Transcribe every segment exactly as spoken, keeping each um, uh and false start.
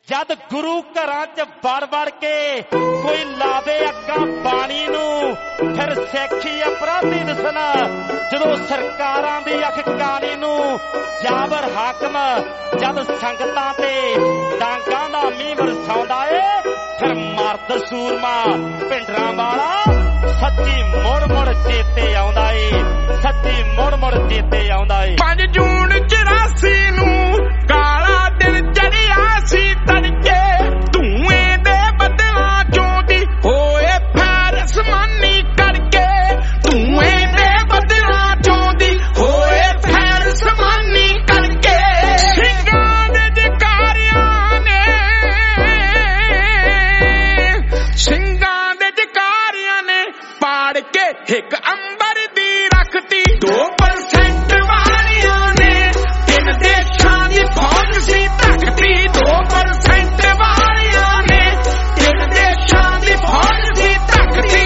जद गुरु घरां च वड़ वड़ के कोई लावे अग्गां बाणी नूं फिर सिक्खी अपराधी दसना जदों सरकारां दी अख कानी नूं जाबर हाकम जद संगतां ते डांगां दा मींह बरसाउंदा ए फिर मर्द सूरमा भिंडरां वाला सच्ची मुड़ मुड़ चेते आउंदा ए सच्ची मुड़ मुड़ चेते आउंदा ए पांच जून चौरासी नूं काला दिन चढ़िया सी तड़के धुएं दे बदलां चों दी होए फैरस मानी करके धुएं दे बदलां चों दी होए फैरस मानी करके ਸਿੰਘਾਂ ਦੇ ਜਕਾਰਿਆਂ ਨੇ ਸਿੰਘਾਂ ਦੇ ਜਕਾਰਿਆਂ ਨੇ ਪਾੜ ਕੇ ਇੱਕ ਅੰਬਰ ਦੀ ਰੱਖਤੀ ਦੋ ਪਰਸੈਂਟ ਵਾਲਿਆਂ ਨੇ ਤਿੰਨ ਦੇਸ਼ਾਂ ਦੀ ਫੌਜ ਸੀ ਧੱਕਤੀ ਦੋ ਪਰਸੈਂਟ ਵਾਲਿਆਂ ਨੇ ਤਿੰਨ ਦੇਸ਼ਾਂ ਦੀ ਫੌਜ ਸੀ ਧੱਕਤੀ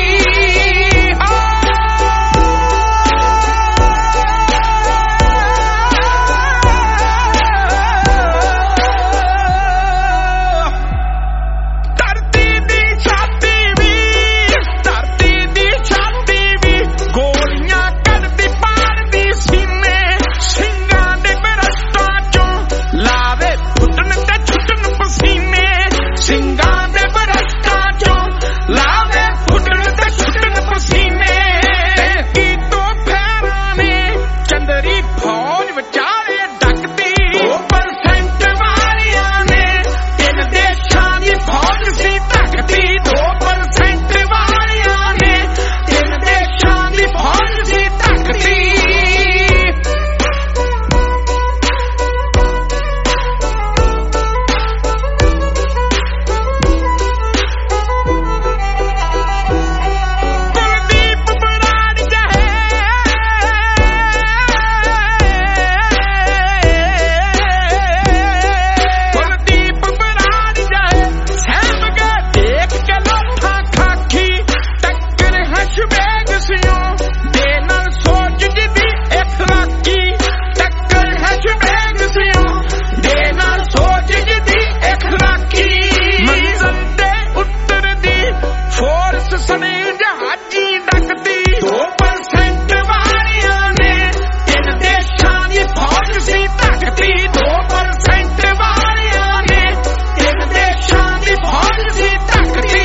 ਧਰਤੀ ਦੀ ਛਾਤੀ ਵੀ ਧਰਤੀ ਦੀ ਛਾਤੀ ਵੀ ਗੋਲੀਆਂ ਕੱਢਦੀ ਪਾੜਦੀ ਸੀਨੇ ਸਿੰਘਾਂ ਦੇ ਬਰਸਤਾਂ ਚੋਂ ਲਾਵੇ ਫੁੱਟਣ ਤੇ ਛੁੱਟਣ ਪਸੀਨੇ ਸਿੰਘਾਂ ਦੇ ਬਰਸਤਾਂ ਚੋਂ ਲਾਵੇ ਫੁੱਟਣ ਤੇ ਛੁੱਟਣ ਪਸੀਨੇ ਕੀ ਤੋਂ ਫੇਰਾਂ ਨੇ ਚੰਦਰੀ ਫੌਜ ਵਿਚਾਲੇ ਡੱਕਦੀ ਦੋ ਪਰਸੈਂਟ ਵਾਲਿਆਂ ਨੇ ਤਿੰਨ ਦੇਸ਼ਾਂ ਦੀ ਫੌਜ ਸੀ ਧੱਕਦੀ ਦੋ ਪਰਸੈਂਟ ਵਾਲਿਆਂ ਨੇ ਤਿੰਨ ਦੇਸ਼ਾਂ ਦੀ ਫੌਜ ਸੀ ਧੱਕਦੀ ਕੁਲਦੀਪ ਬਰਾੜ ਜਹੇ ਕੁਲਦੀਪ ਬਰਾੜ ਜਹੇ ਸਹਿਮ ਗਏ ਦੇਖ ਕੇ ਲੋਥਾਂ ਖਾਖੀ ਟੱਕਰ ਹਸ਼ਬੇਗ ਸਿਓ ਦੇ ਨਾਲ ਸੋਚ ਜਿਹਦੀ ਇਖਲਾਕੀ ਟੱਕਰ ਹਸ਼ਬੇਗ ਸਿਓ ਦੇ ਨਾਲ ਸੋਚ ਜਿਹਦੀ ਇਖਲਾਕੀ ਮੰਜ਼ਲ ਤੇ ਉਤਰਦੀ ਫੋਰਸ ਸਣੇ ਜਹਾਜੀ ਡੱਕਦੀ ਦੋ ਪਰਸੈਂਟ ਵਾਲਿਆਂ ਨੇ ਤਿੰਨ ਦੇਸ਼ਾਂ ਦੀ ਫੌਜ ਸੀ ਧੱਕਦੀ ਦੋ ਪਰਸੈਂਟ ਵਾਲਿਆਂ ਨੇ ਤਿੰਨ ਦੇਸ਼ਾਂ ਦੀ ਫੌਜ ਸੀ ਧੱਕਦੀ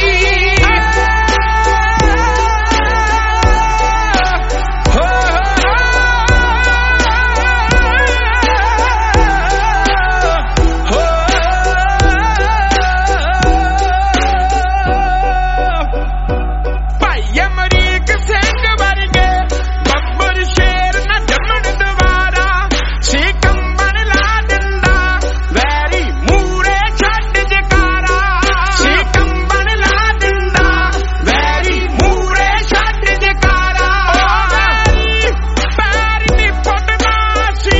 ਭਾਈ ਅਮਰੀਕ ਸਿੰਘ ਵਰਗੇ ਬੱਬਰ ਸ਼ੇਰ ਨਾ ਜੰਮਣ ਦੁਬਾਰਾ ਸੀ ਕੰਬਣ ਲਾ ਦਿੰਦਾ ਵੈਰੀ ਮੂਰੇ ਛੱਡ ਜਕਾਰਾ ਸੀ ਕੰਬਣ ਲਾ ਦਿੰਦਾ ਵੈਰੀ ਮੂਰੇ ਛੱਡ ਜਕਾਰਾ ਵੈਰੀ ਪੈਰ ਨੀ ਪੁੱਟਦਾ ਸੀ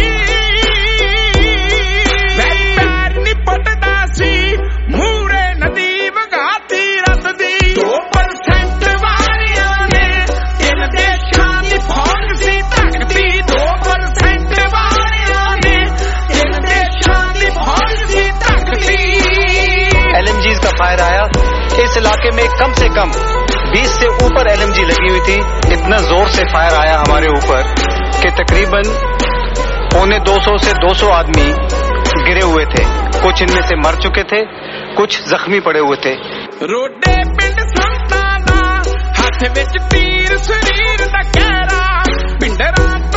ਵੈਰੀ ਪੈਰ ਨੀ ਪੁੱਟਦਾ ਸੀ ਮੂਰੇ ਨਦੀ ਵਗਾਤੀ ਰਸਦੀ ਦੋ ਪਰਸੈਂਟ ਵਾਲਿਆਂ ਨੇ ਤਿੰਨ ਦੇਸ਼ਾਂ ਦੀ ਫੌਜ ਸੀ ਧੱਕਦੀ ਦੋ ਪਰਸੈਂਟ ਵਾਲਿਆਂ ਨੇ ਤਿੰਨ ਦੇਸ਼ਾਂ ਦੀ ਫੌਜ ਸੀ ਧੱਕਦੀ एलएमजीज का फायर आया। इस इलाके में कम से कम बीस से ऊपर एलएमजी लगी हुई थी। इतना जोर से फायर आया हमारे ऊपर कि तकरीबन पौने दो सौ से दो सौ आदमी गिरे हुए थे। कुछ इनमें से मर चुके थे, कुछ जख्मी पड़े हुए थे। ਰੋਡੇ ਪਿੰਡ ਸੰਤਾਂ ਦਾ ਹੱਥ ਵਿੱਚ ਤੀਰ ਸਰੀਰ ਦਾ ਕਹਿਰਾ ਪਿੰਡਰਾਂ